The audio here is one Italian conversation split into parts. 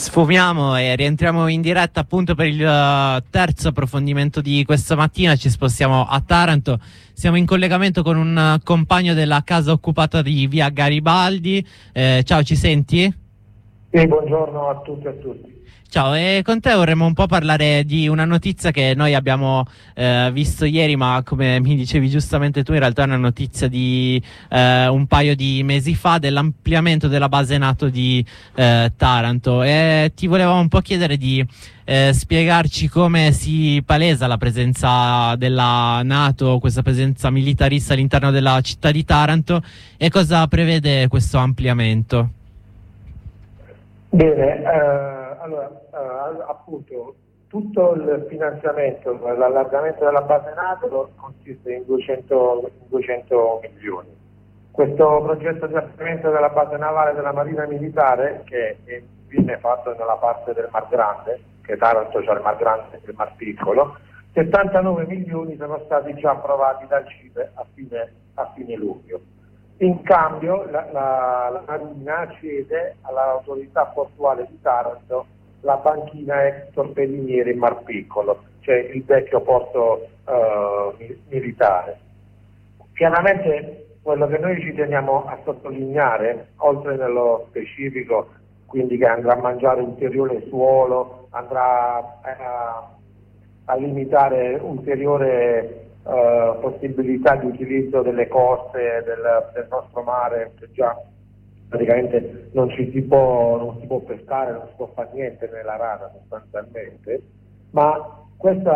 Sfumiamo e rientriamo in diretta appunto per il terzo approfondimento di questa mattina. Ci spostiamo a Taranto. Siamo in collegamento con un compagno della casa occupata di via Garibaldi. Ciao, ci senti? Sì, buongiorno a tutti e a tutti. Ciao, e con te vorremmo un po' parlare di una notizia che noi abbiamo visto ieri, ma come mi dicevi giustamente tu, in realtà è una notizia di un paio di mesi fa, dell'ampliamento della base NATO di Taranto, e ti volevamo un po' chiedere di spiegarci come si palesa la presenza della NATO, questa presenza militarista all'interno della città di Taranto, e cosa prevede questo ampliamento. Bene, appunto tutto il finanziamento, l'allargamento della base NATO consiste in 200 milioni. Questo progetto di ampliamento della base navale della Marina Militare, che viene fatto nella parte del Mar Grande, che Taranto c'è il Mar Grande e il Mar Piccolo, 79 milioni sono stati già approvati dal CIPE a fine luglio. In cambio la Marina cede all'autorità portuale di Taranto la banchina ex torpediniere in Mar Piccolo, cioè il vecchio porto militare. Chiaramente quello che noi ci teniamo a sottolineare, oltre nello specifico, quindi che andrà a mangiare ulteriore suolo, andrà a limitare ulteriore possibilità di utilizzo delle coste del nostro mare, che già praticamente non si può pescare, non si può fare niente nella rada sostanzialmente, ma questo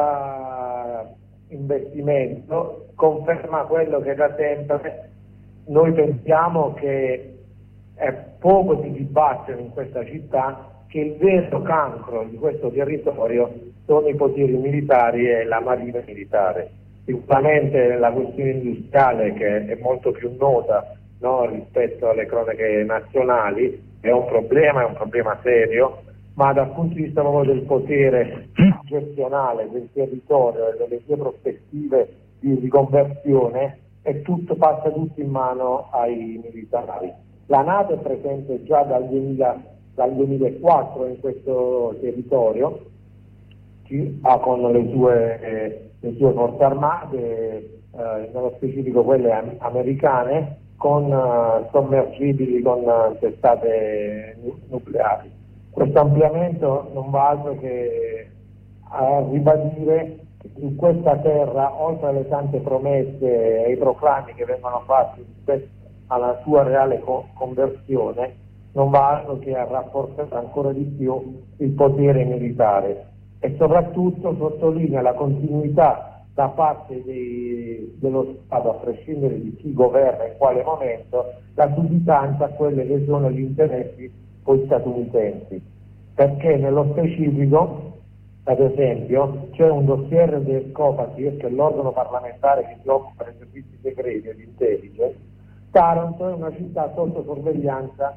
investimento conferma quello che da sempre noi pensiamo, che è poco si dibatte in questa città, che il vero cancro di questo territorio sono i poteri militari e la marina militare. Sicuramente la questione industriale, che è molto più nota, no, rispetto alle cronache nazionali, è un problema serio, ma dal punto di vista proprio del potere gestionale del territorio e delle sue prospettive di riconversione, passa tutto in mano ai militari. La NATO è presente già dal 2004 in questo territorio, con le sue forze armate, nello specifico quelle americane, con sommergibili con testate nucleari. Questo ampliamento non va altro che a ribadire che in questa terra, oltre alle tante promesse e ai proclami che vengono fatti rispetto alla sua reale conversione, non va altro che a rafforzare ancora di più il potere militare, e soprattutto sottolinea la continuità da parte dello Stato, a prescindere di chi governa in quale momento, la sudditanza a quelli che sono gli interessi poi statunitensi, perché nello specifico, ad esempio, c'è un dossier del COPASIR, che è l'organo parlamentare che si occupa dei servizi segreti e di intelligence. Taranto è una città sotto sorveglianza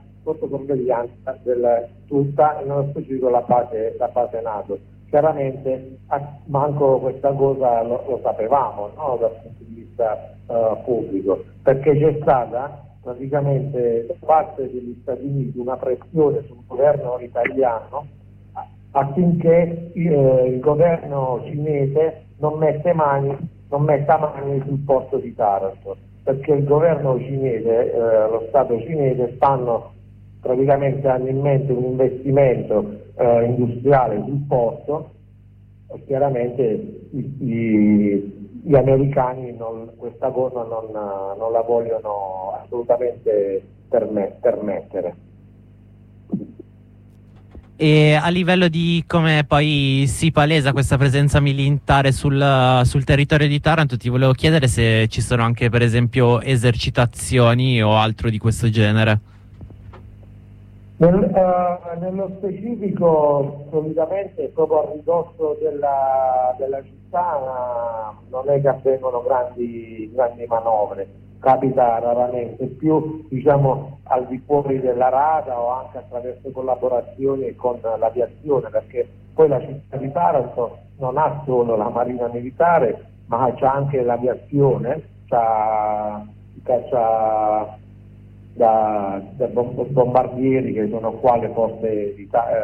del tutta, e nello specifico la base NATO. Chiaramente manco questa cosa lo sapevamo, no, dal punto di vista pubblico, perché c'è stata praticamente da parte degli Stati Uniti una pressione sul governo italiano affinché il governo cinese non metta mani sul porto di Taranto, perché il governo cinese, lo Stato cinese, hanno in mente un investimento industriale sul porto, e chiaramente gli americani questa cosa non la vogliono assolutamente permettere. E a livello di come poi si palesa questa presenza militare sul territorio di Taranto, ti volevo chiedere se ci sono anche, per esempio, esercitazioni o altro di questo genere. Nello specifico, solitamente proprio a ridosso della città non è che avvengono grandi manovre, capita raramente, più al di fuori della rada o anche attraverso collaborazioni con l'aviazione, perché poi la città di Taranto non ha solo la Marina Militare, ma c'ha anche l'aviazione, c'ha da bombardieri che sono qua alle porte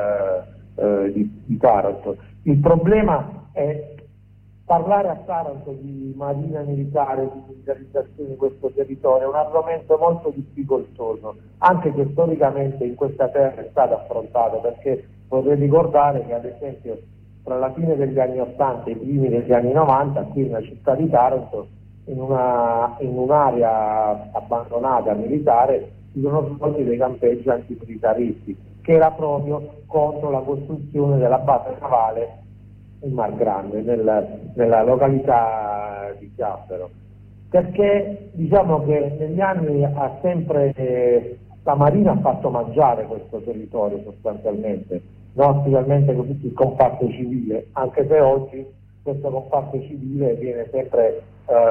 di Taranto. Il problema è parlare a Taranto di marina militare, di militarizzazione di questo territorio, è un argomento molto difficoltoso, anche che storicamente in questa terra è stato affrontato, perché vorrei ricordare che ad esempio tra la fine degli anni 80 e i primi degli anni 90 qui nella città di Taranto, in un'area abbandonata militare, si sono svolti dei campeggi antimilitaristi, che era proprio contro la costruzione della base navale in Mar Grande, nella località di Chiappero, perché diciamo che negli anni la Marina ha fatto mangiare questo territorio sostanzialmente, no? Specialmente con tutto il comparto civile, anche se oggi questo comparto civile viene sempre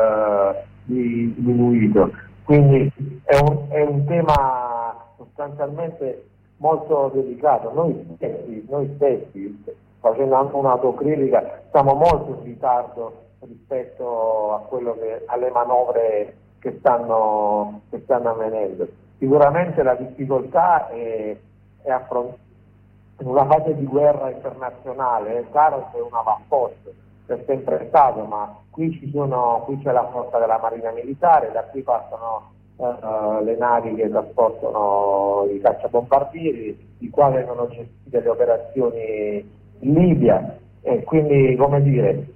diminuito. Quindi è un tema sostanzialmente molto delicato. Noi stessi, facendo anche un'autocritica, siamo molto in ritardo rispetto a alle manovre che stanno avvenendo. Sicuramente la difficoltà è affrontare in una fase di guerra internazionale. Taranto è un avamposto, è sempre stato, ma qui c'è la flotta della Marina Militare, da qui passano le navi che trasportano i cacciabombardieri, di qua vengono gestite le operazioni in Libia, e quindi, come dire,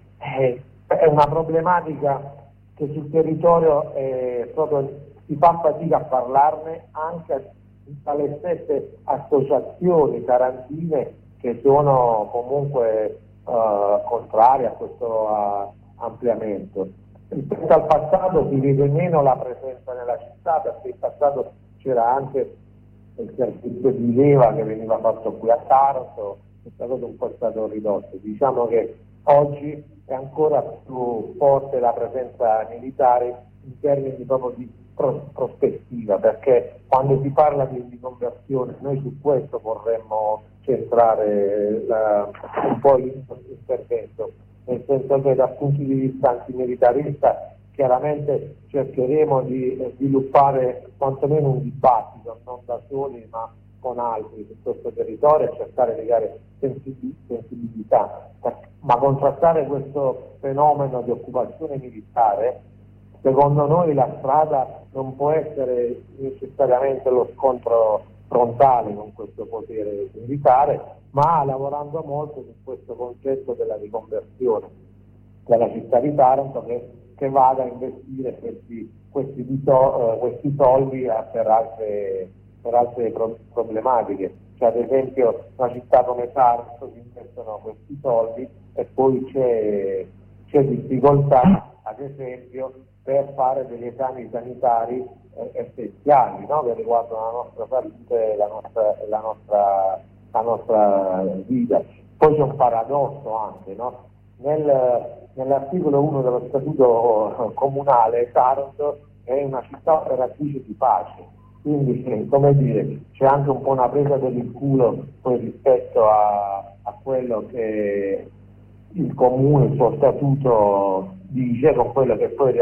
è una problematica che sul territorio proprio si fa fatica a parlarne, anche dalle stesse associazioni tarantine che sono comunque contrarie a questo ampliamento. Rispetto al passato si vede meno la presenza nella città, perché in passato c'era anche il servizio di leva che veniva fatto qui a Taranto, è stato ridotto. Diciamo che oggi è ancora più forte la presenza militare in termini proprio di prospettiva, perché quando si parla di riconversione noi su questo vorremmo centrare un po' l'intervento, nel senso che dal punto di vista antimilitarista chiaramente cercheremo di sviluppare quantomeno un dibattito, non da soli ma con altri su questo territorio, e cercare di dare sensibilità, ma contrastare questo fenomeno di occupazione militare, secondo noi la strada non può essere necessariamente lo scontro frontale con questo potere militare, ma lavorando molto su questo concetto della riconversione della città di Taranto, che vada a investire questi soldi per altre problematiche. Cioè, ad esempio una città come Taranto si investono questi soldi e poi c'è difficoltà, ad esempio, per fare degli esami sanitari essenziali, no? Che riguardano la nostra salute e la nostra vita. Poi c'è un paradosso anche, no? Nell'articolo 1 dello statuto comunale Taranto è una città operatrice di pace, quindi come dire, c'è anche un po' una presa per il culo poi rispetto a quello che il comune, il suo statuto dice, con quello che poi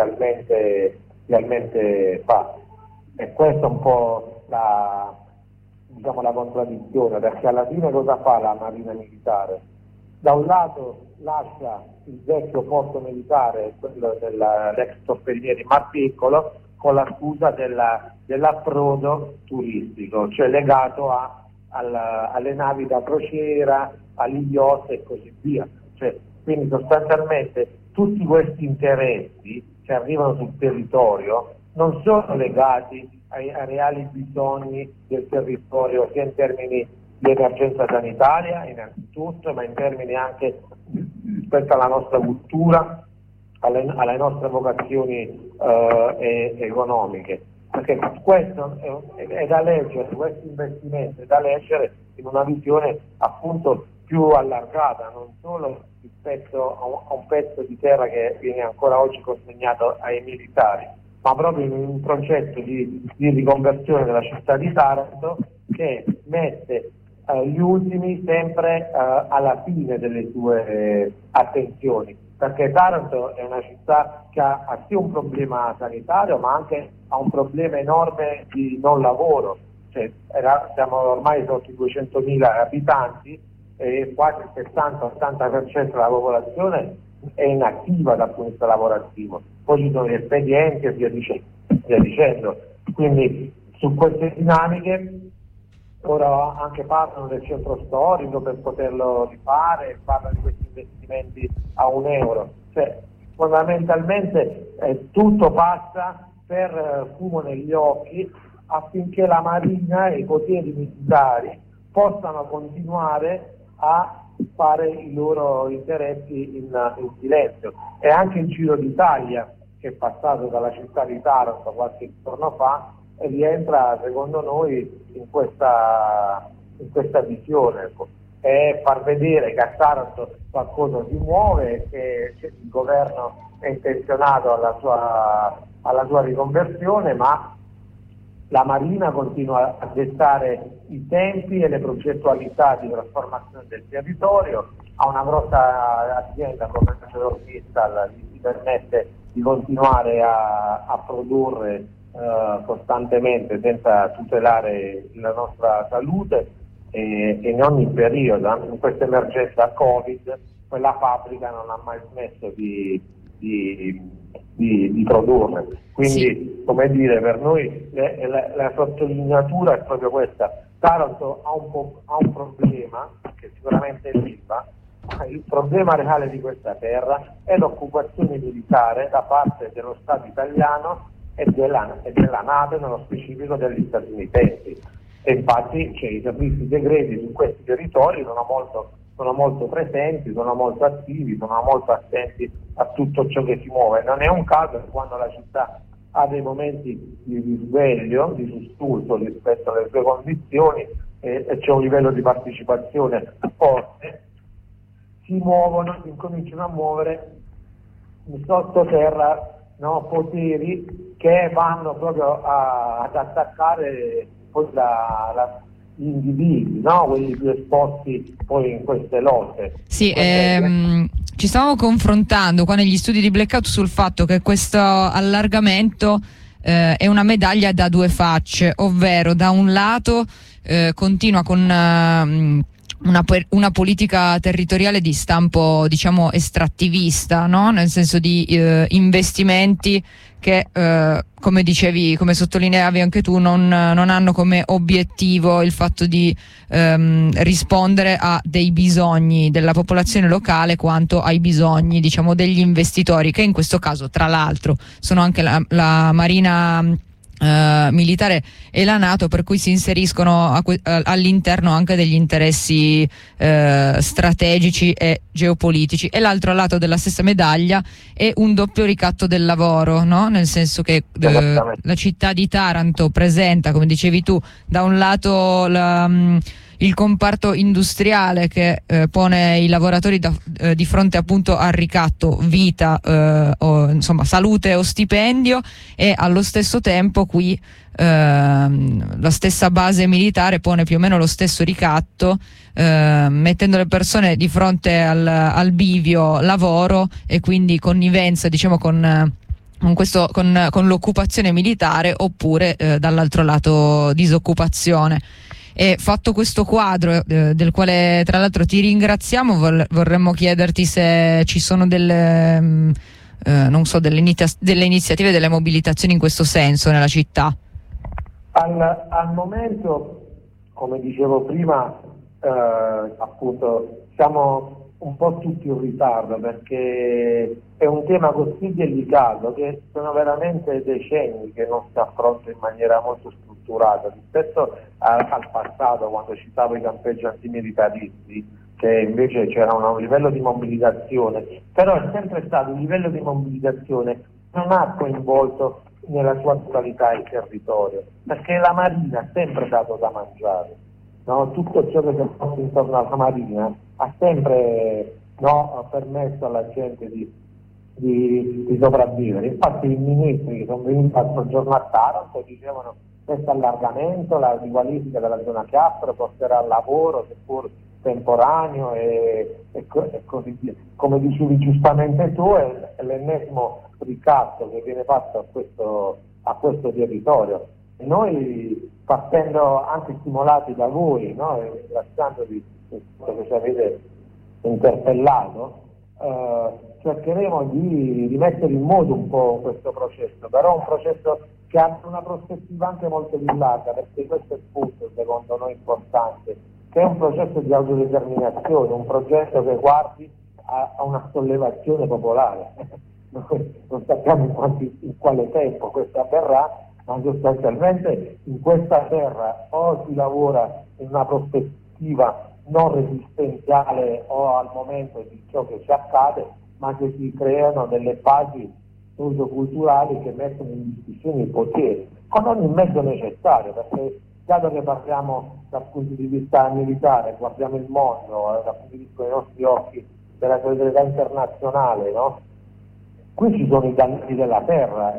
realmente fa. E questa è un po' la contraddizione, perché alla fine cosa fa la Marina Militare? Da un lato lascia il vecchio porto militare, quello dell'ex torpediniere Mar Piccolo, con la scusa dell'approdo turistico, cioè legato alle navi da crociera, agli yacht e così via. Cioè, quindi sostanzialmente tutti questi interessi che arrivano sul territorio non sono legati ai reali bisogni del territorio, sia in termini di emergenza sanitaria innanzitutto, ma in termini anche rispetto alla nostra cultura, alle nostre vocazioni economiche. Perché questo è da leggere, questo investimento è da leggere in una visione appunto più allargata, non solo rispetto a un pezzo di terra che viene ancora oggi consegnato ai militari, ma proprio in un progetto di riconversione della città di Taranto che mette gli ultimi sempre alla fine delle sue attenzioni, perché Taranto è una città che ha sì un problema sanitario, ma anche ha un problema enorme di non lavoro. Cioè, siamo ormai sotto i 200.000 abitanti e quasi il 70-80% della popolazione è inattiva dal punto di vista lavorativo. Poi ci sono gli espedienti e via dicendo. Quindi su queste dinamiche ora anche parlano del centro storico per poterlo rifare, parlano di questi investimenti a €1. Cioè, fondamentalmente tutto passa per fumo negli occhi affinché la Marina e i poteri militari possano continuare a fare i loro interessi in silenzio. E anche il Giro d'Italia, che è passato dalla città di Taranto qualche giorno fa, rientra secondo noi in questa visione, ecco. E far vedere che a Taranto qualcosa si muove, che il governo è intenzionato alla sua riconversione, ma la Marina continua a dettare i tempi e le progettualità di trasformazione del territorio. Ha una grossa azienda come ArcelorMittal, gli permette di continuare a produrre costantemente senza tutelare la nostra salute, e in ogni periodo, anche in questa emergenza Covid, quella fabbrica non ha mai smesso di produrre. Quindi, sì, come dire, per noi la sottolineatura è proprio questa. Taranto ha un problema che sicuramente è l'Ilva. Il problema reale di questa terra è l'occupazione militare da parte dello Stato italiano e della NATO, nello specifico degli statunitensi. E infatti i servizi segreti su questi territori sono molto presenti, sono molto attivi, sono molto attenti a tutto ciò che si muove. Non è un caso che quando la città ha dei momenti di risveglio, di sussulto rispetto alle sue condizioni e c'è un livello di partecipazione forte, incominciano a muovere sottoterra poteri che vanno proprio ad attaccare poi gli individui, quelli più esposti poi in queste lotte. Sì, ci stavamo confrontando qua negli studi di Blackout sul fatto che questo allargamento è una medaglia da due facce, ovvero da un lato continua con una politica territoriale di stampo, diciamo, estrattivista, no? Nel senso di investimenti che, come dicevi, come sottolineavi anche tu, non hanno come obiettivo il fatto di rispondere a dei bisogni della popolazione locale quanto ai bisogni, diciamo, degli investitori, che in questo caso, tra l'altro, sono anche la Marina militare e la NATO, per cui si inseriscono all'interno anche degli interessi strategici e geopolitici. E l'altro lato della stessa medaglia è un doppio ricatto del lavoro, no? Nel senso che la città di Taranto presenta, come dicevi tu, da un lato il comparto industriale che pone i lavoratori di fronte appunto al ricatto vita, insomma salute o stipendio, e allo stesso tempo qui la stessa base militare pone più o meno lo stesso ricatto, mettendo le persone di fronte al bivio lavoro e quindi connivenza, diciamo, con l'occupazione militare, oppure dall'altro lato disoccupazione. E fatto questo quadro, del quale tra l'altro ti ringraziamo, vorremmo chiederti se ci sono delle iniziative, delle mobilitazioni in questo senso nella città. Al momento, come dicevo prima, appunto siamo un po' tutti in ritardo, perché è un tema così delicato che sono veramente decenni che non si affronta in maniera molto strutturata rispetto al passato, quando citavo i campeggi antimilitaristi, che invece c'era un livello di mobilitazione, però è sempre stato un livello di mobilitazione che non ha coinvolto nella sua totalità il territorio, perché la Marina ha sempre dato da mangiare, no? Tutto ciò che si è fatto intorno alla Marina ha sempre permesso alla gente di sopravvivere. Infatti i ministri che sono venuti l'altro giorno a Taranto dicevano questo allargamento, la riqualifica della zona chiappero porterà al lavoro, seppur temporaneo e così via. Come dicevi giustamente tu, è l'ennesimo ricatto che viene fatto a questo territorio. Noi, partendo anche stimolati da voi, no? Ringraziandovi per quello che ci avete interpellato, cercheremo di rimettere in moto un po' questo processo, però un processo che ha una prospettiva anche molto più larga, perché questo è il punto secondo noi importante, che è un processo di autodeterminazione, un progetto che guardi a una sollevazione popolare. Non sappiamo in quale tempo questo avverrà, ma sostanzialmente in questa terra o si lavora in una prospettiva non resistenziale o al momento di ciò che ci accade, ma che si creano delle basi socioculturali che mettono in discussione il potere, con ogni mezzo necessario, perché dato che parliamo dal punto di vista militare, guardiamo il mondo dal punto di vista dei nostri occhi della solidarietà internazionale, no? Qui ci sono i danni della terra,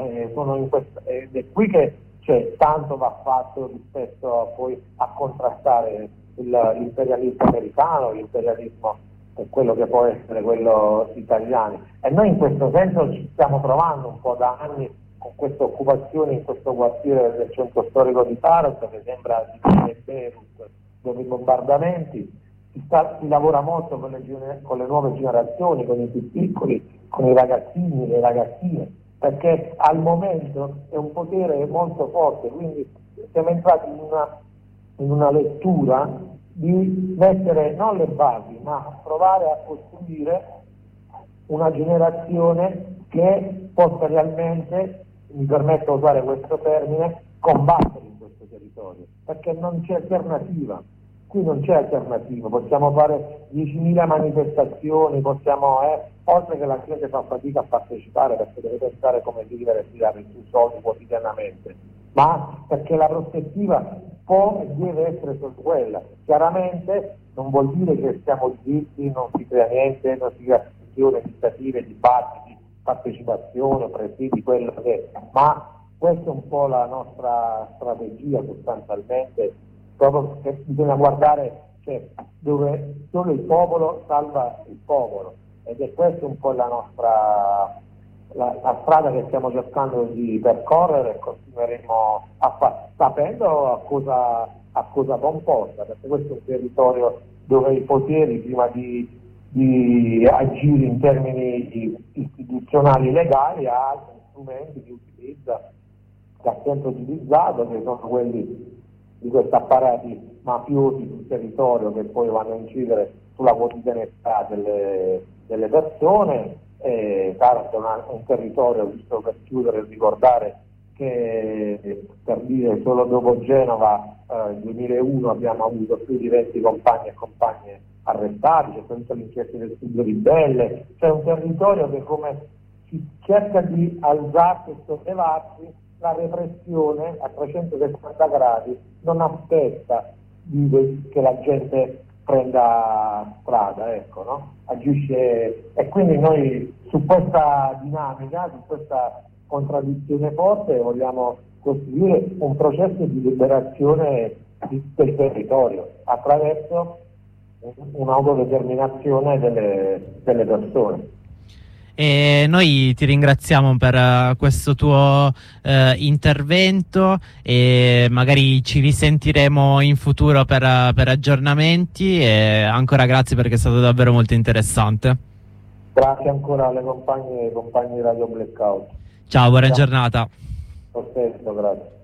ed è qui che tanto va fatto rispetto poi a contrastare l'imperialismo americano, l'imperialismo è quello che può essere quello italiano, e noi in questo senso ci stiamo trovando un po' da anni con questa occupazione in questo quartiere del centro storico di Taranto che sembra di Beirut, dove i bombardamenti si lavora molto con le nuove generazioni, con i più piccoli, con i ragazzini, le ragazzine, perché al momento è un potere molto forte, quindi siamo entrati in una lettura di mettere non le basi, ma provare a costruire una generazione che possa realmente, mi permetto di usare questo termine, combattere in questo territorio, perché non c'è alternativa. Qui non c'è alternativa, possiamo fare 10.000 manifestazioni, oltre che la gente fa fatica a partecipare perché deve pensare come vivere e tirare su soldi quotidianamente, ma perché la prospettiva può e deve essere solo quella. Chiaramente non vuol dire che siamo zitti, non si crea niente, non si crea iniziative, dibattiti, partecipazione, presidi, quello che è, ma questa è un po' la nostra strategia sostanzialmente, proprio che bisogna guardare dove solo il popolo salva il popolo, ed è questa un po' la nostra la strada che stiamo cercando di percorrere e continueremo a fare, sapendo a cosa comporta, perché questo è un territorio dove i poteri, prima di agire in termini istituzionali legali, ha altri strumenti che utilizza, che ha sempre utilizzato, che sono quelli di questi apparati mafiosi sul territorio che poi vanno a incidere sulla quotidianità delle persone. Taranto è un territorio, giusto per chiudere e ricordare che, per dire, solo dopo Genova nel 2001 abbiamo avuto più di 20 compagni e compagne arrestati, c'è sempre l'inchiesta del studio ribelle, c'è un territorio che come si cerca di alzarsi e sollevarsi, la repressione a 360 gradi non aspetta che la gente prenda strada, ecco, no? Agisce, e quindi noi su questa dinamica, su questa contraddizione forte vogliamo costruire un processo di liberazione del territorio attraverso un'autodeterminazione delle persone. E noi ti ringraziamo per questo tuo intervento e magari ci risentiremo in futuro per aggiornamenti, e ancora grazie perché è stato davvero molto interessante. Grazie ancora alle compagne e compagni di Radio Blackout. Ciao, buona giornata. Lo stesso, grazie.